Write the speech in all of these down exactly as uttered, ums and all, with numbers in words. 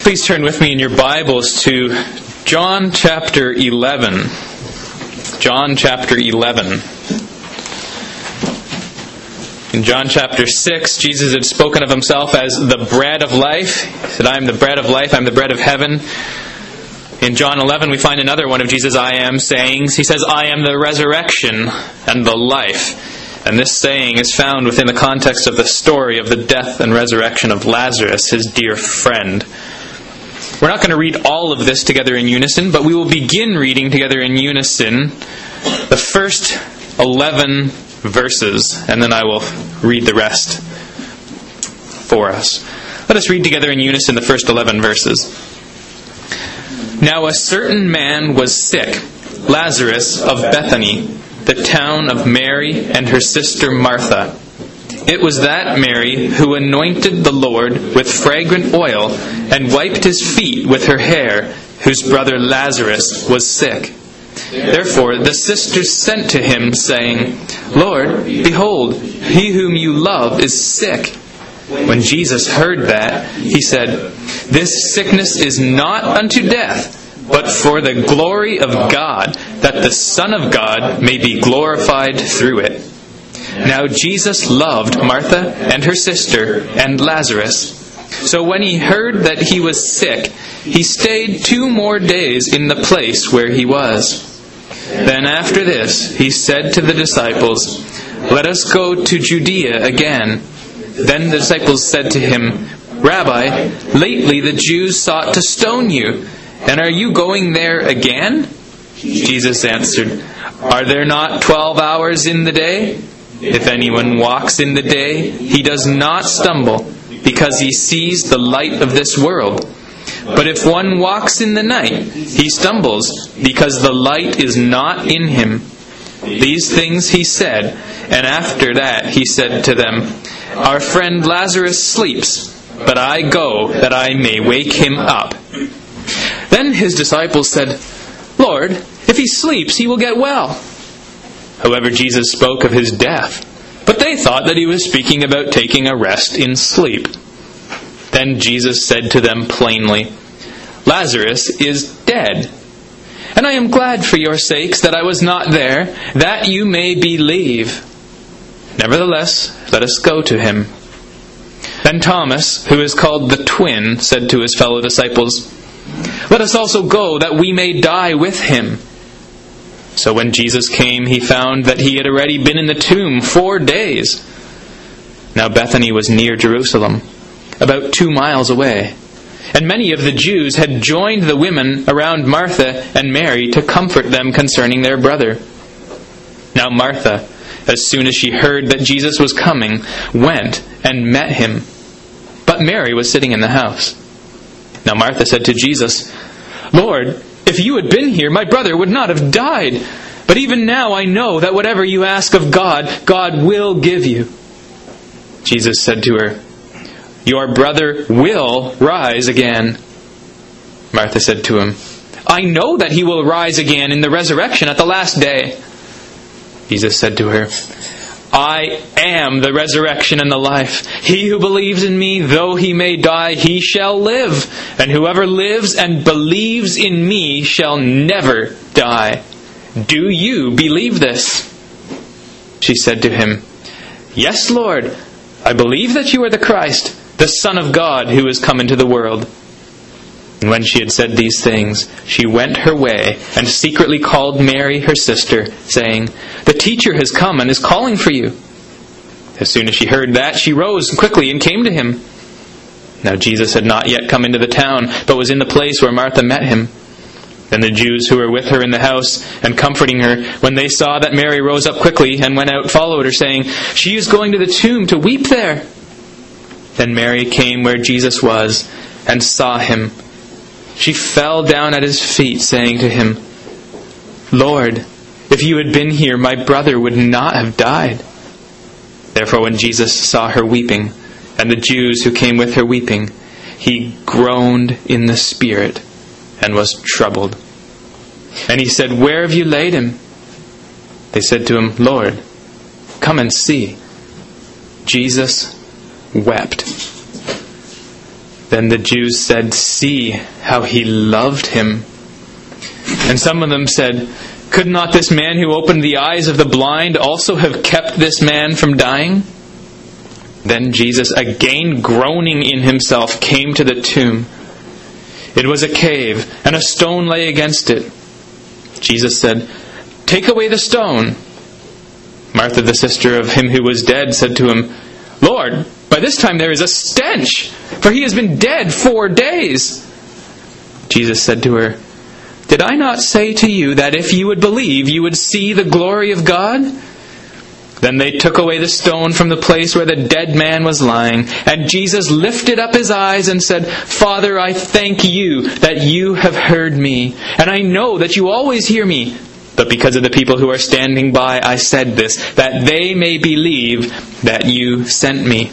Please turn with me in your Bibles to John chapter eleven. John chapter eleven. In John chapter six, Jesus had spoken of himself as the bread of life. He said, I am the bread of life, I am the bread of heaven. In John eleven, we find another one of Jesus' I am sayings. He says, I am the resurrection and the life. And this saying is found within the context of the story of the death and resurrection of Lazarus, his dear friend. We're not going to read all of this together in unison, but we will begin reading together in unison the first eleven verses, and then I will read the rest for us. Let us read together in unison the first eleven verses. Now a certain man was sick, Lazarus of Bethany, the town of Mary and her sister Martha. It was that Mary who anointed the Lord with fragrant oil and wiped his feet with her hair, whose brother Lazarus was sick. Therefore the sisters sent to him, saying, Lord, behold, he whom you love is sick. When Jesus heard that, he said, This sickness is not unto death, but for the glory of God, that the Son of God may be glorified through it. Now Jesus loved Martha and her sister and Lazarus. So when he heard that he was sick, he stayed two more days in the place where he was. Then after this, he said to the disciples, Let us go to Judea again. Then the disciples said to him, Rabbi, lately the Jews sought to stone you, and are you going there again? Jesus answered, Are there not twelve hours in the day? If anyone walks in the day, he does not stumble, because he sees the light of this world. But if one walks in the night, he stumbles, because the light is not in him. These things he said, and after that he said to them, Our friend Lazarus sleeps, but I go that I may wake him up. Then his disciples said, Lord, if he sleeps, he will get well. However, Jesus spoke of his death, but they thought that he was speaking about taking a rest in sleep. Then Jesus said to them plainly, Lazarus is dead, and I am glad for your sakes that I was not there, that you may believe. Nevertheless, let us go to him. Then Thomas, who is called the twin, said to his fellow disciples, Let us also go, that we may die with him. So when Jesus came, he found that he had already been in the tomb four days. Now Bethany was near Jerusalem, about two miles away. And many of the Jews had joined the women around Martha and Mary to comfort them concerning their brother. Now Martha, as soon as she heard that Jesus was coming, went and met him. But Mary was sitting in the house. Now Martha said to Jesus, Lord, if you had been here, my brother would not have died. But even now I know that whatever you ask of God, God will give you. Jesus said to her, Your brother will rise again. Martha said to him, I know that he will rise again in the resurrection at the last day. Jesus said to her, I am the resurrection and the life. He who believes in me, though he may die, he shall live. And whoever lives and believes in me shall never die. Do you believe this? She said to him, Yes, Lord, I believe that you are the Christ, the Son of God, who has come into the world. And when she had said these things, she went her way and secretly called Mary, her sister, saying, The teacher has come and is calling for you. As soon as she heard that, she rose quickly and came to him. Now Jesus had not yet come into the town, but was in the place where Martha met him. Then the Jews who were with her in the house and comforting her, when they saw that Mary rose up quickly and went out, followed her, saying, She is going to the tomb to weep there. Then Mary came where Jesus was and saw him. She fell down at his feet, saying to him, Lord, if you had been here, my brother would not have died. Therefore when Jesus saw her weeping, and the Jews who came with her weeping, he groaned in the spirit and was troubled. And he said, Where have you laid him? They said to him, Lord, come and see. Jesus wept. Then the Jews said, "See how he loved him." And some of them said, "Could not this man who opened the eyes of the blind also have kept this man from dying?" Then Jesus, again groaning in himself, came to the tomb. It was a cave, and a stone lay against it. Jesus said, "Take away the stone." Martha, the sister of him who was dead, said to him, "Lord, by this time there is a stench, for he has been dead four days." Jesus said to her, "Did I not say to you that if you would believe, you would see the glory of God?" Then they took away the stone from the place where the dead man was lying. And Jesus lifted up his eyes and said, "Father, I thank you that you have heard me. And I know that you always hear me. But because of the people who are standing by, I said this, that they may believe that you sent me."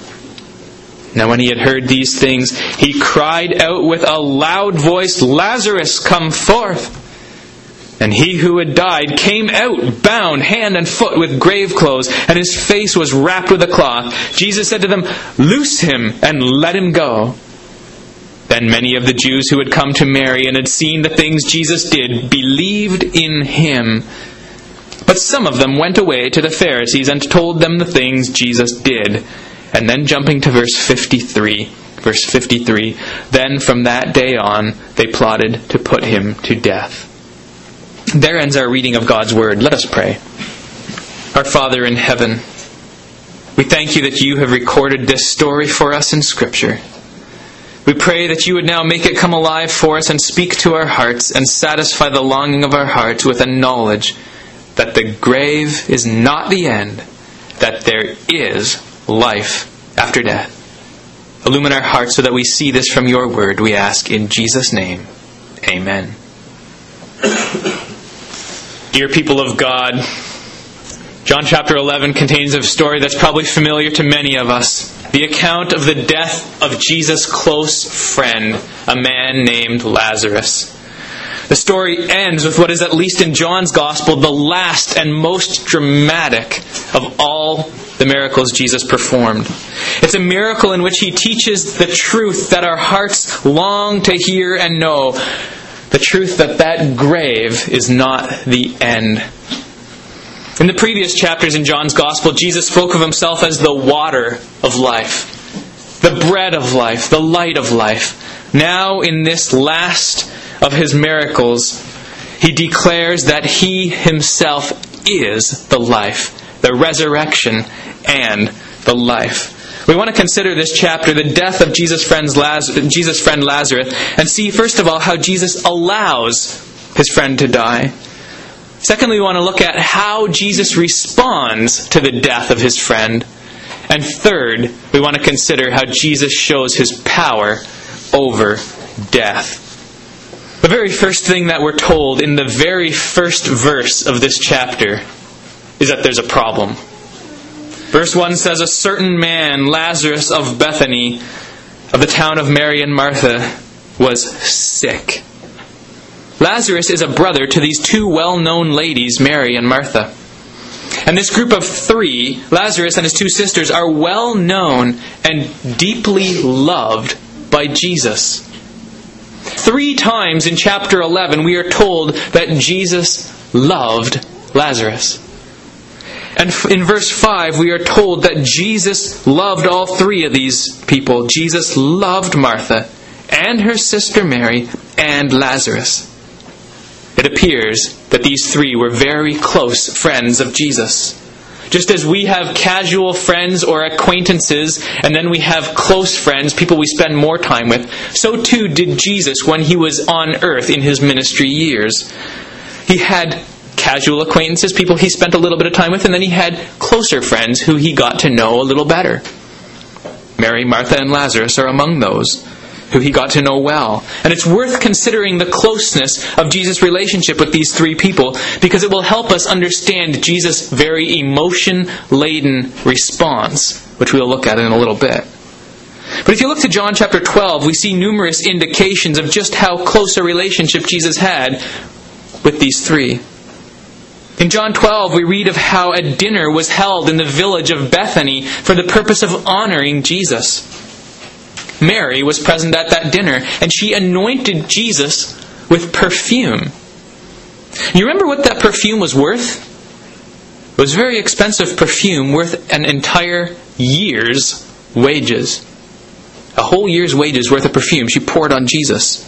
Now when he had heard these things, he cried out with a loud voice, "Lazarus, come forth!" And he who had died came out, bound hand and foot with grave clothes, and his face was wrapped with a cloth. Jesus said to them, "Loose him and let him go." Then many of the Jews who had come to Mary and had seen the things Jesus did believed in him. But some of them went away to the Pharisees and told them the things Jesus did. And then jumping to verse fifty-three, verse fifty-three, then from that day on they plotted to put him to death. There ends our reading of God's Word. Let us pray. Our Father in heaven, we thank you that you have recorded this story for us in Scripture. We pray that you would now make it come alive for us and speak to our hearts and satisfy the longing of our hearts with a knowledge that the grave is not the end, that there is life after death. Illumine our hearts so that we see this from your Word, we ask in Jesus' name. Amen. Dear people of God, John chapter eleven contains a story that's probably familiar to many of us. The account of the death of Jesus' close friend, a man named Lazarus. The story ends with what is, at least in John's Gospel, the last and most dramatic of all the miracles Jesus performed. It's a miracle in which he teaches the truth that our hearts long to hear and know. The truth that that grave is not the end. In the previous chapters in John's Gospel, Jesus spoke of himself as the water of life, the bread of life, the light of life. Now, in this last of his miracles, he declares that he himself is the life, the resurrection, and the life. We want to consider this chapter, the death of Jesus' friend Lazarus, Jesus' friend Lazarus, and see, first of all, how Jesus allows his friend to die. Secondly, we want to look at how Jesus responds to the death of his friend. And third, we want to consider how Jesus shows his power over death. The very first thing that we're told in the very first verse of this chapter is that there's a problem. Verse one says, "A certain man, Lazarus of Bethany, of the town of Mary and Martha, was sick." Lazarus is a brother to these two well-known ladies, Mary and Martha. And this group of three, Lazarus and his two sisters, are well-known and deeply loved by Jesus. Three times in chapter eleven, we are told that Jesus loved Lazarus. And in verse five, we are told that Jesus loved all three of these people. Jesus loved Martha and her sister Mary and Lazarus. It appears that these three were very close friends of Jesus. Just as we have casual friends or acquaintances, and then we have close friends, people we spend more time with, so too did Jesus when he was on earth in his ministry years. He had casual acquaintances, people he spent a little bit of time with, and then he had closer friends who he got to know a little better. Mary, Martha, and Lazarus are among those who he got to know well. And it's worth considering the closeness of Jesus' relationship with these three people, because it will help us understand Jesus' very emotion-laden response, which we'll look at in a little bit. But if you look to John chapter twelve, we see numerous indications of just how close a relationship Jesus had with these three. In John twelve, we read of how a dinner was held in the village of Bethany for the purpose of honoring Jesus. Mary was present at that dinner, and she anointed Jesus with perfume. You remember what that perfume was worth? It was very expensive perfume worth an entire year's wages. A whole year's wages worth of perfume she poured on Jesus.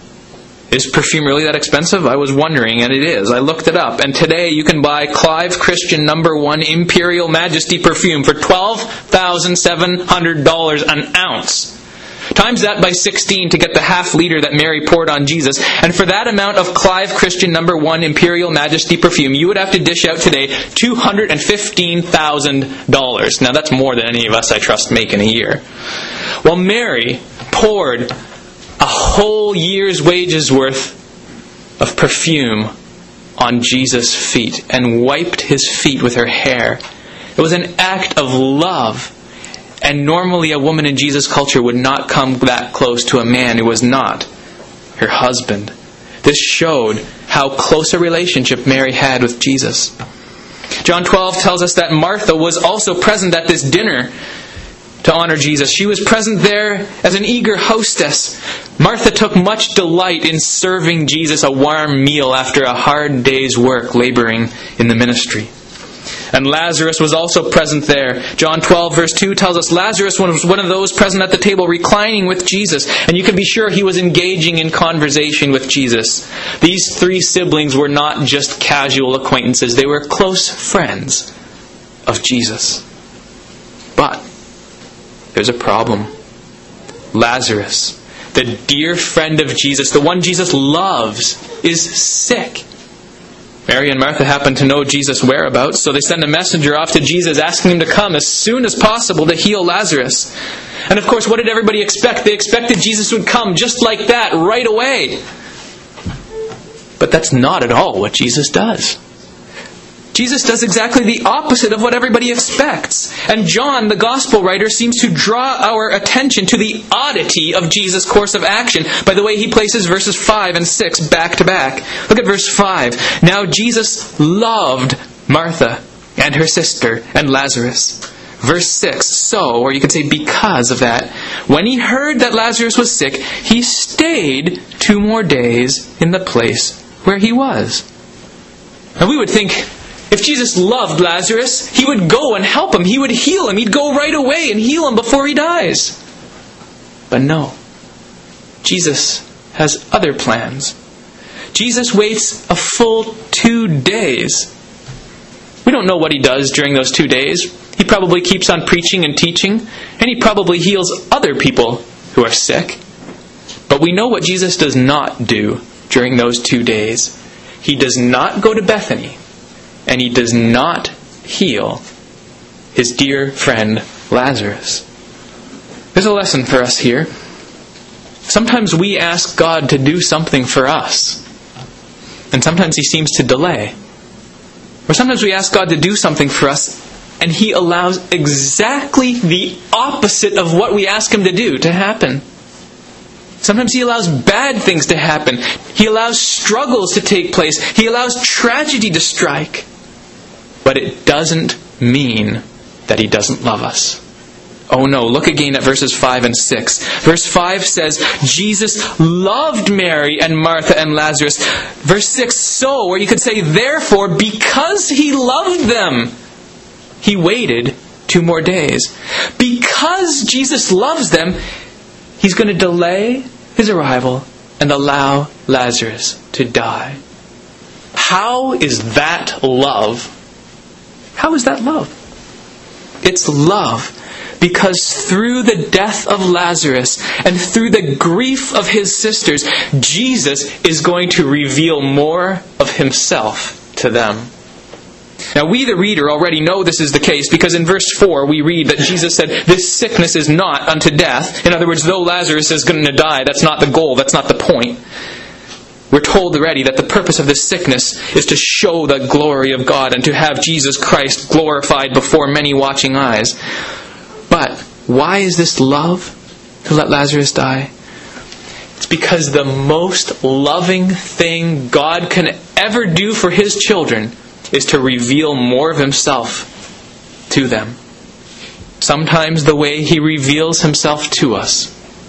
Is perfume really that expensive? I was wondering, and it is. I looked it up, and today you can buy Clive Christian number one Imperial Majesty perfume for twelve thousand seven hundred dollars an ounce. Times that by sixteen to get the half liter that Mary poured on Jesus. And for that amount of Clive Christian number one Imperial Majesty perfume, you would have to dish out today two hundred fifteen thousand dollars. Now that's more than any of us, I trust, make in a year. Well, Mary poured a whole year's wages worth of perfume on Jesus' feet and wiped his feet with her hair. It was an act of love. And normally a woman in Jesus' culture would not come that close to a man who was not her husband. This showed how close a relationship Mary had with Jesus. John twelve tells us that Martha was also present at this dinner to honor Jesus. She was present there as an eager hostess. Martha took much delight in serving Jesus a warm meal after a hard day's work laboring in the ministry. And Lazarus was also present there. John twelve verse two tells us Lazarus was one of those present at the table reclining with Jesus. And you can be sure he was engaging in conversation with Jesus. These three siblings were not just casual acquaintances. They were close friends of Jesus. But there's a problem. Lazarus, the dear friend of Jesus, the one Jesus loves, is sick. Mary and Martha happen to know Jesus' whereabouts, so they send a messenger off to Jesus asking him to come as soon as possible to heal Lazarus. And of course, what did everybody expect? They expected Jesus would come just like that, right away. But that's not at all what Jesus does. Jesus does exactly the opposite of what everybody expects. And John, the gospel writer, seems to draw our attention to the oddity of Jesus' course of action by the way he places verses five and six back to back. Look at verse five. Now Jesus loved Martha and her sister and Lazarus. Verse six. So, or you could say because of that, when he heard that Lazarus was sick, he stayed two more days in the place where he was. Now we would think, if Jesus loved Lazarus, he would go and help him. He would heal him. He'd go right away and heal him before he dies. But no. Jesus has other plans. Jesus waits a full two days. We don't know what he does during those two days. He probably keeps on preaching and teaching, and he probably heals other people who are sick. But we know what Jesus does not do during those two days. He does not go to Bethany. And he does not heal his dear friend Lazarus. There's a lesson for us here. Sometimes we ask God to do something for us. And sometimes he seems to delay. Or sometimes we ask God to do something for us and he allows exactly the opposite of what we ask him to do to happen. Sometimes he allows bad things to happen. He allows struggles to take place. He allows tragedy to strike. But it doesn't mean that he doesn't love us. Oh no, look again at verses five and six. Verse five says, Jesus loved Mary and Martha and Lazarus. Verse six, so, or you could say, therefore, because he loved them, he waited two more days. Because Jesus loves them, he's going to delay his arrival and allow Lazarus to die. How is that love? How is that love? It's love because through the death of Lazarus and through the grief of his sisters, Jesus is going to reveal more of himself to them. Now we, the reader, already know this is the case because in verse four we read that Jesus said, this sickness is not unto death. In other words, though Lazarus is going to die, that's not the goal, that's not the point. We're told already that the purpose of this sickness is to show the glory of God and to have Jesus Christ glorified before many watching eyes. But why is this love to let Lazarus die? It's because the most loving thing God can ever do for his children is to reveal more of himself to them. Sometimes the way he reveals himself to us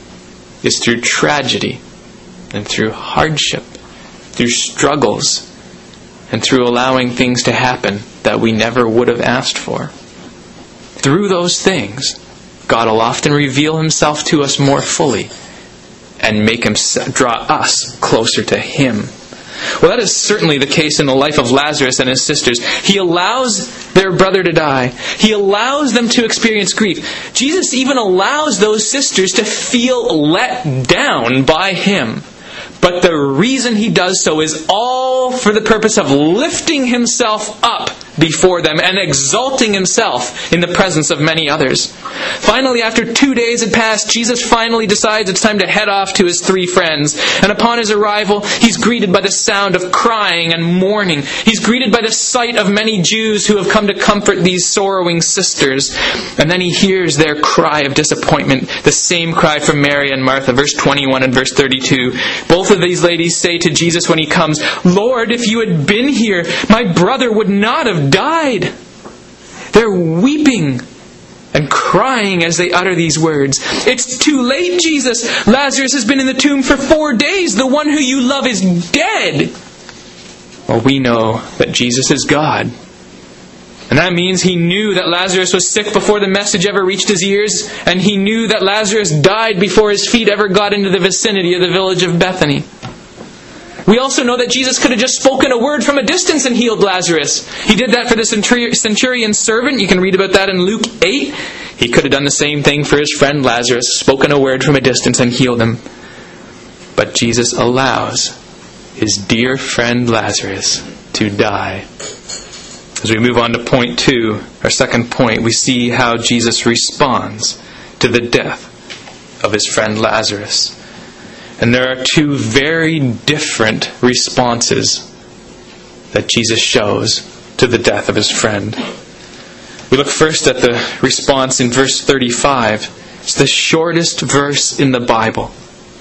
is through tragedy and through hardship, through struggles, and through allowing things to happen that we never would have asked for. Through those things, God will often reveal Himself to us more fully and make Him draw us closer to Him. Well, that is certainly the case in the life of Lazarus and his sisters. He allows their brother to die. He allows them to experience grief. Jesus even allows those sisters to feel let down by Him. But the reason He does so is all for the purpose of lifting Himself up before them and exalting Himself in the presence of many others. Finally, after two days had passed, Jesus finally decides it's time to head off to His three friends. And upon His arrival, He's greeted by the sound of crying and mourning. He's greeted by the sight of many Jews who have come to comfort these sorrowing sisters. And then He hears their cry of disappointment, the same cry from Mary and Martha, verse twenty-one and verse thirty-two. Both of these ladies say to Jesus when He comes, "Lord, if You had been here, my brother would not have died." They're weeping and crying as they utter these words. "It's too late, Jesus. Lazarus has been in the tomb for four days. The one who You love is dead." Well, we know that Jesus is God. And that means He knew that Lazarus was sick before the message ever reached His ears, and He knew that Lazarus died before His feet ever got into the vicinity of the village of Bethany. We also know that Jesus could have just spoken a word from a distance and healed Lazarus. He did that for the centurion's servant. You can read about that in Luke eight. He could have done the same thing for His friend Lazarus, spoken a word from a distance and healed him. But Jesus allows His dear friend Lazarus to die. As we move on to point two, our second point, we see how Jesus responds to the death of His friend Lazarus. And there are two very different responses that Jesus shows to the death of His friend. We look first at the response in verse thirty-five. It's the shortest verse in the Bible.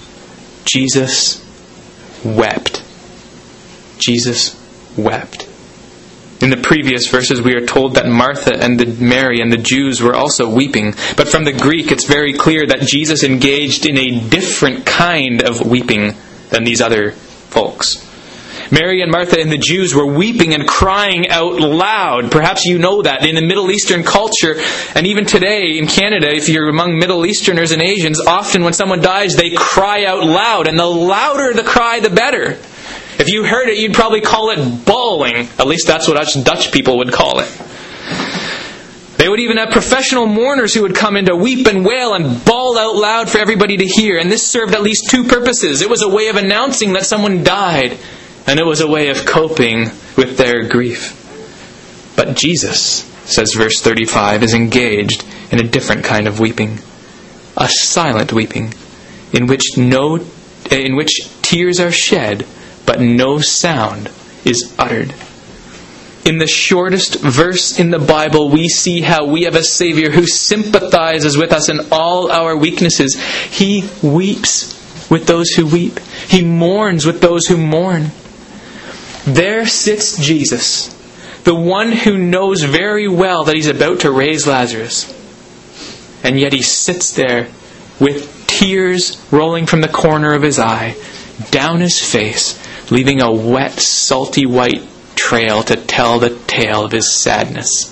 Jesus wept. Jesus wept. In the previous verses, we are told that Martha and the Mary and the Jews were also weeping. But from the Greek, it's very clear that Jesus engaged in a different kind of weeping than these other folks. Mary and Martha and the Jews were weeping and crying out loud. Perhaps you know that in the Middle Eastern culture, and even today in Canada, if you're among Middle Easterners and Asians, often when someone dies, they cry out loud. And the louder the cry, the better. If you heard it, you'd probably call it bawling. At least that's what us Dutch people would call it. They would even have professional mourners who would come in to weep and wail and bawl out loud for everybody to hear. And this served at least two purposes. It was a way of announcing that someone died, and it was a way of coping with their grief. But Jesus, says verse thirty-five, is engaged in a different kind of weeping. A silent weeping, in which no, in which tears are shed, but no sound is uttered. In the shortest verse in the Bible, we see how we have a Savior who sympathizes with us in all our weaknesses. He weeps with those who weep. He mourns with those who mourn. There sits Jesus, the one who knows very well that He's about to raise Lazarus. And yet He sits there with tears rolling from the corner of His eye, down His face, leaving a wet, salty white trail to tell the tale of His sadness.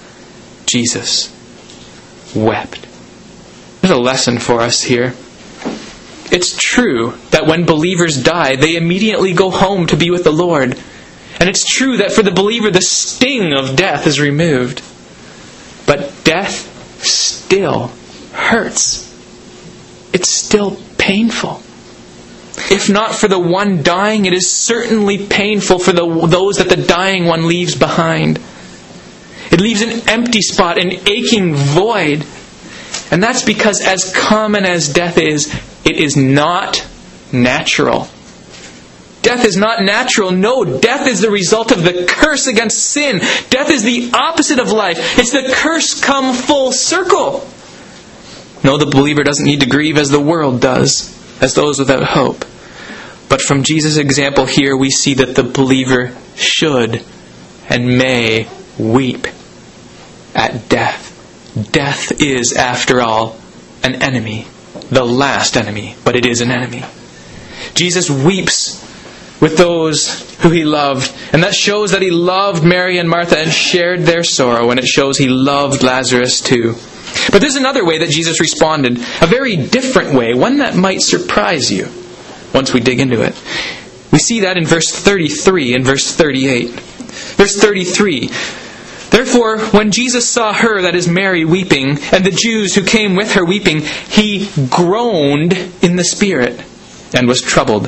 Jesus wept. There's a lesson for us here. It's true that when believers die, they immediately go home to be with the Lord. And it's true that for the believer, the sting of death is removed. But death still hurts. It's still painful. If not for the one dying, it is certainly painful for the, those that the dying one leaves behind. It leaves an empty spot, an aching void. And that's because as common as death is, it is not natural. Death is not natural. No, death is the result of the curse against sin. Death is the opposite of life. It's the curse come full circle. No, the believer doesn't need to grieve as the world does, as those without hope. But from Jesus' example here, we see that the believer should and may weep at death. Death is, after all, an enemy. the last enemy, but it is an enemy. Jesus weeps with those who he loved, and that shows that he loved Mary and Martha and shared their sorrow, and it shows he loved Lazarus too. But there's another way that Jesus responded, a very different way, one that might surprise you once we dig into it. We see that in verse thirty-three and verse thirty-eight. Verse thirty-three, therefore, when Jesus saw her, that is Mary, weeping, and the Jews who came with her weeping, he groaned in the spirit and was troubled.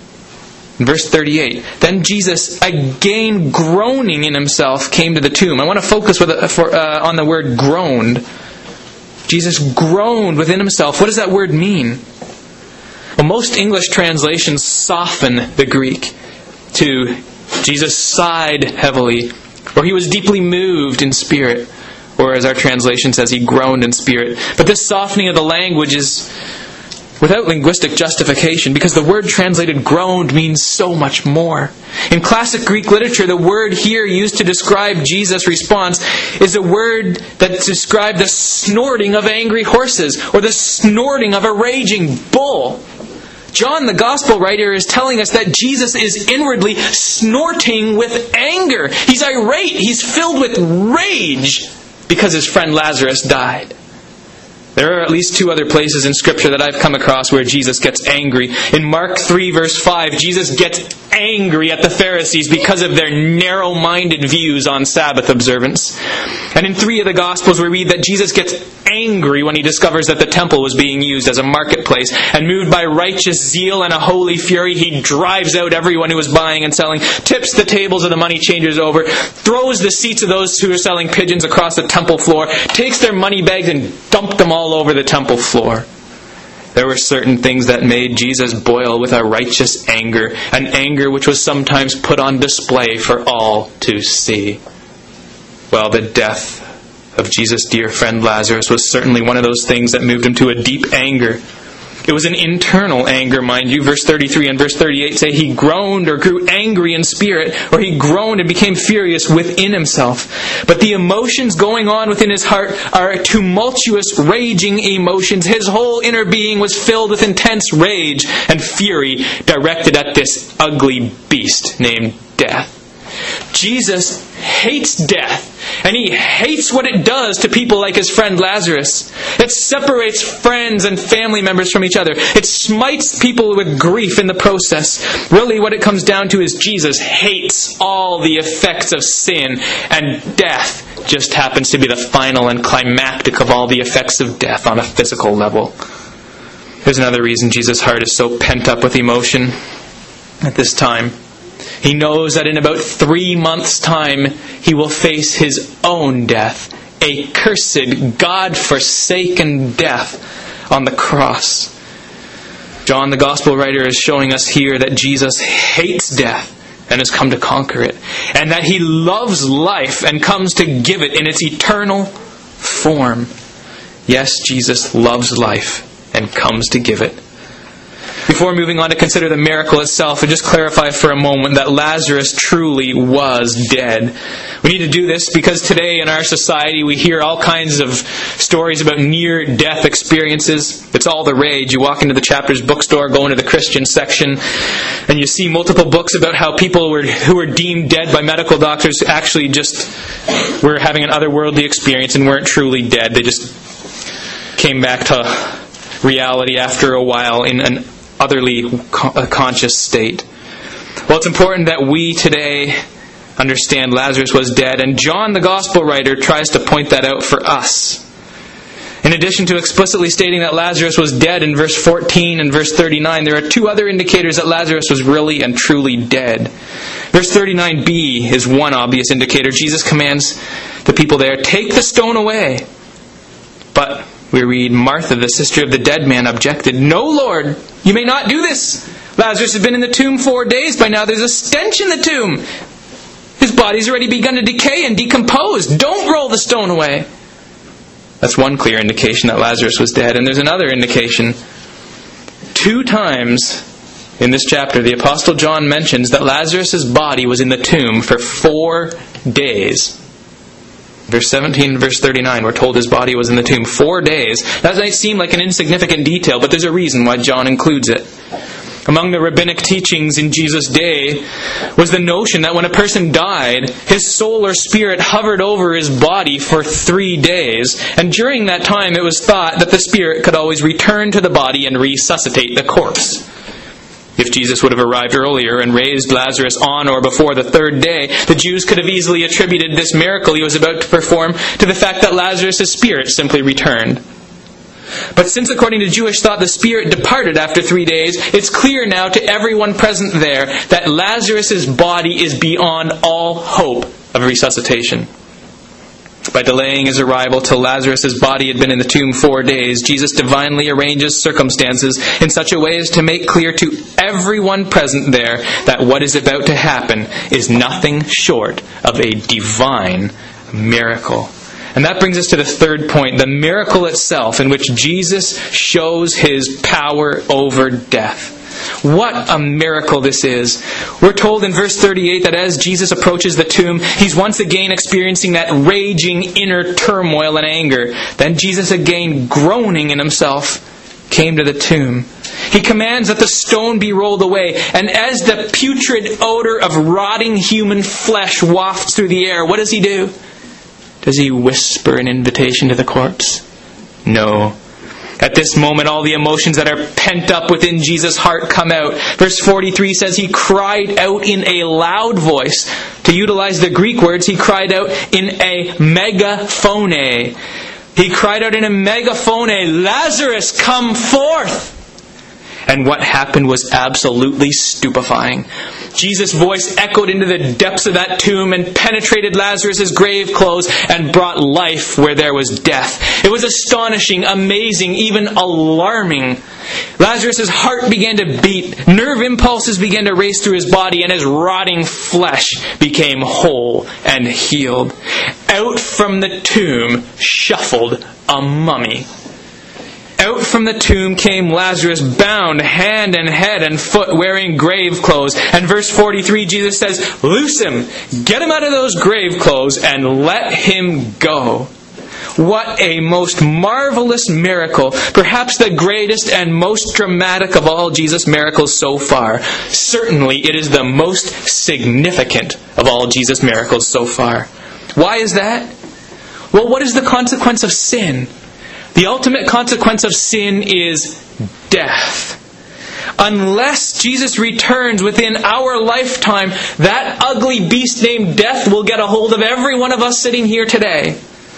In verse thirty-eight, then Jesus, again groaning in himself, came to the tomb. I want to focus with a, for, uh, on the word groaned. Jesus groaned within himself. What does that word mean? Well, most English translations soften the Greek to Jesus sighed heavily, or he was deeply moved in spirit, or as our translation says, he groaned in spirit. But this softening of the language is without linguistic justification, because the word translated groaned means so much more. In classic Greek literature, the word here used to describe Jesus' response is a word that described the snorting of angry horses, or the snorting of a raging bull. John, the Gospel writer, is telling us that Jesus is inwardly snorting with anger. He's irate. He's filled with rage because his friend Lazarus died. There are at least two other places in Scripture that I've come across where Jesus gets angry. In Mark three, verse five, Jesus gets angry at the Pharisees because of their narrow-minded views on Sabbath observance. And in three of the Gospels we read that Jesus gets angry when he discovers that the temple was being used as a marketplace. And moved by righteous zeal and a holy fury, he drives out everyone who was buying and selling, tips the tables of the money changers over, throws the seats of those who are selling pigeons across the temple floor, takes their money bags and dumps them all over the temple floor. There were certain things that made Jesus boil with a righteous anger, an anger which was sometimes put on display for all to see. Well, the death of Jesus' dear friend Lazarus was certainly one of those things that moved him to a deep anger. It was an internal anger, mind you. Verse thirty-three and verse thirty-eight say he groaned or grew angry in spirit, or he groaned and became furious within himself. But the emotions going on within his heart are tumultuous, raging emotions. His whole inner being was filled with intense rage and fury directed at this ugly beast named death. Jesus hates death, and he hates what it does to people like his friend Lazarus. It separates friends and family members from each other. It smites people with grief in the process. Really, what it comes down to is Jesus hates all the effects of sin, and death just happens to be the final and climactic of all the effects of death on a physical level. There's another reason Jesus' heart is so pent up with emotion at this time. He knows that in about three months' time, he will face his own death, a cursed, God-forsaken death on the cross. John, the Gospel writer, is showing us here that Jesus hates death and has come to conquer it, and that he loves life and comes to give it in its eternal form. Yes, Jesus loves life and comes to give it. Before moving on to consider the miracle itself, I'll just clarify for a moment that Lazarus truly was dead. We need to do this because today in our society we hear all kinds of stories about near-death experiences. It's all the rage. You walk into the Chapters bookstore, go into the Christian section, and you see multiple books about how people were, who were deemed dead by medical doctors actually just were having an otherworldly experience and weren't truly dead. They just came back to reality after a while in an utterly conscious state. Well, it's important that we today understand Lazarus was dead, and John, the Gospel writer, tries to point that out for us. In addition to explicitly stating that Lazarus was dead in verse fourteen and verse thirty-nine, there are two other indicators that Lazarus was really and truly dead. Verse thirty-nine b is one obvious indicator. Jesus commands the people there, "Take the stone away." But we read, Martha, the sister of the dead man, objected, "No, Lord, you may not do this. Lazarus has been in the tomb four days. By now there's a stench in the tomb. His body's already begun to decay and decompose. Don't roll the stone away." That's one clear indication that Lazarus was dead. And there's another indication. Two times in this chapter, the Apostle John mentions that Lazarus' body was in the tomb for four days. Verse seventeen and verse thirty-nine, we're told his body was in the tomb four days. That might seem like an insignificant detail, but there's a reason why John includes it. Among the rabbinic teachings in Jesus' day was the notion that when a person died, his soul or spirit hovered over his body for three days, and during that time it was thought that the spirit could always return to the body and resuscitate the corpse. If Jesus would have arrived earlier and raised Lazarus on or before the third day, the Jews could have easily attributed this miracle he was about to perform to the fact that Lazarus' spirit simply returned. But since, according to Jewish thought, the spirit departed after three days, it's clear now to everyone present there that Lazarus' body is beyond all hope of resuscitation. By delaying his arrival till Lazarus' body had been in the tomb four days, Jesus divinely arranges circumstances in such a way as to make clear to everyone present there that what is about to happen is nothing short of a divine miracle. And that brings us to the third point, the miracle itself, in which Jesus shows his power over death. What a miracle this is. We're told in verse thirty-eight that as Jesus approaches the tomb, he's once again experiencing that raging inner turmoil and anger. Then Jesus, again groaning in himself, came to the tomb. He commands that the stone be rolled away, and as the putrid odor of rotting human flesh wafts through the air, what does he do? Does he whisper an invitation to the corpse? No. At this moment, all the emotions that are pent up within Jesus' heart come out. Verse forty-three says he cried out in a loud voice. To utilize the Greek words, he cried out in a megaphone. He cried out in a megaphone, Lazarus, come forth! And what happened was absolutely stupefying. Jesus' voice echoed into the depths of that tomb and penetrated Lazarus' grave clothes and brought life where there was death. It was astonishing, amazing, even alarming. Lazarus' heart began to beat, nerve impulses began to race through his body, and his rotting flesh became whole and healed. Out from the tomb shuffled a mummy. Out from the tomb came Lazarus, bound hand and head and foot, wearing grave clothes. And verse forty-three, Jesus says, loose him, get him out of those grave clothes, and let him go. What a most marvelous miracle. Perhaps the greatest and most dramatic of all Jesus' miracles so far. Certainly it is the most significant of all Jesus' miracles so far. Why is that? Well, what is the consequence of sin? The ultimate consequence of sin is death. Unless Jesus returns within our lifetime, that ugly beast named death will get a hold of every one of us sitting here today.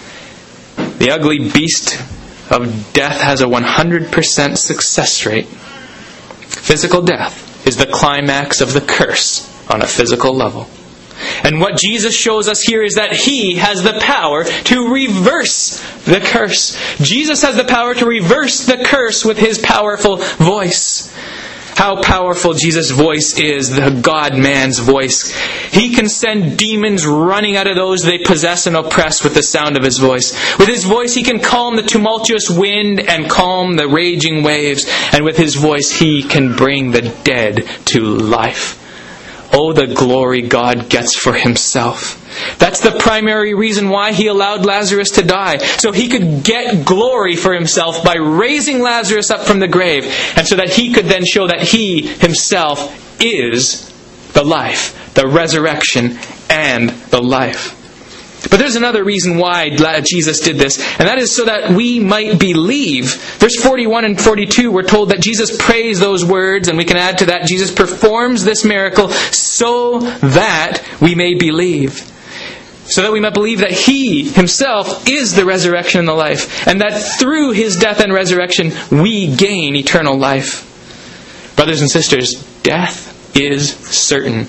The ugly beast of death has a one hundred percent success rate. Physical death is the climax of the curse on a physical level. And what Jesus shows us here is that He has the power to reverse the curse. Jesus has the power to reverse the curse with His powerful voice. How powerful Jesus' voice is, the God-man's voice. He can send demons running out of those they possess and oppress with the sound of His voice. With His voice, He can calm the tumultuous wind and calm the raging waves. And with His voice, He can bring the dead to life. Oh, the glory God gets for Himself. That's the primary reason why He allowed Lazarus to die. So He could get glory for Himself by raising Lazarus up from the grave. And so that He could then show that He Himself is the life, the resurrection, and the life. But there's another reason why Jesus did this, and that is so that we might believe. Verse forty-one and forty-two, we're told that Jesus prays those words, and we can add to that, Jesus performs this miracle so that we may believe. So that we might believe that He Himself is the resurrection and the life, and that through His death and resurrection we gain eternal life. Brothers and sisters, death is certain.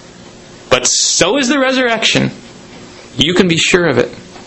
But so is the resurrection. You can be sure of it.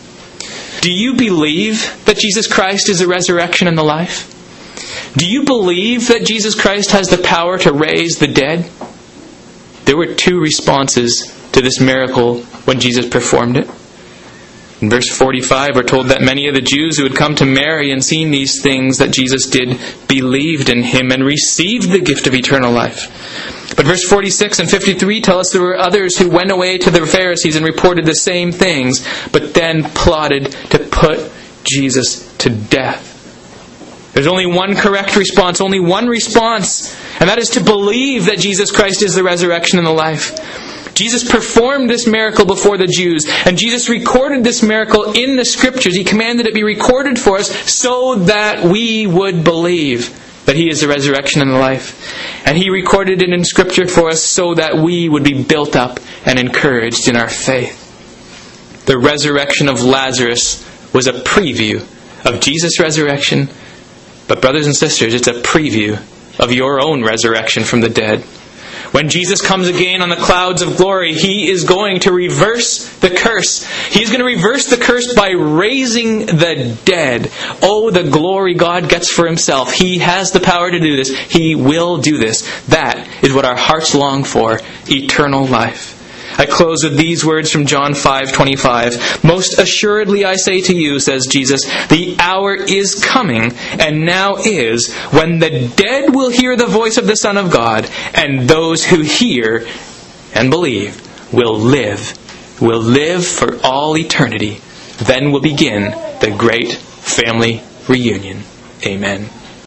Do you believe that Jesus Christ is the resurrection and the life? Do you believe that Jesus Christ has the power to raise the dead? There were two responses to this miracle when Jesus performed it. In verse forty-five, we're told that many of the Jews who had come to Mary and seen these things that Jesus did believed in Him and received the gift of eternal life. But verse forty-six and fifty-three tell us there were others who went away to the Pharisees and reported the same things, but then plotted to put Jesus to death. There's only one correct response, only one response, and that is to believe that Jesus Christ is the resurrection and the life. Jesus performed this miracle before the Jews, and Jesus recorded this miracle in the Scriptures. He commanded it be recorded for us so that we would believe that He is the resurrection and the life. And He recorded it in Scripture for us so that we would be built up and encouraged in our faith. The resurrection of Lazarus was a preview of Jesus' resurrection. But brothers and sisters, it's a preview of your own resurrection from the dead. When Jesus comes again on the clouds of glory, He is going to reverse the curse. He's going to reverse the curse by raising the dead. Oh, the glory God gets for Himself. He has the power to do this. He will do this. That is what our hearts long for, eternal life. I close with these words from John five twenty-five. Most assuredly I say to you, says Jesus, the hour is coming, and now is, when the dead will hear the voice of the Son of God, and those who hear and believe will live, will live for all eternity. Then will begin the great family reunion. Amen.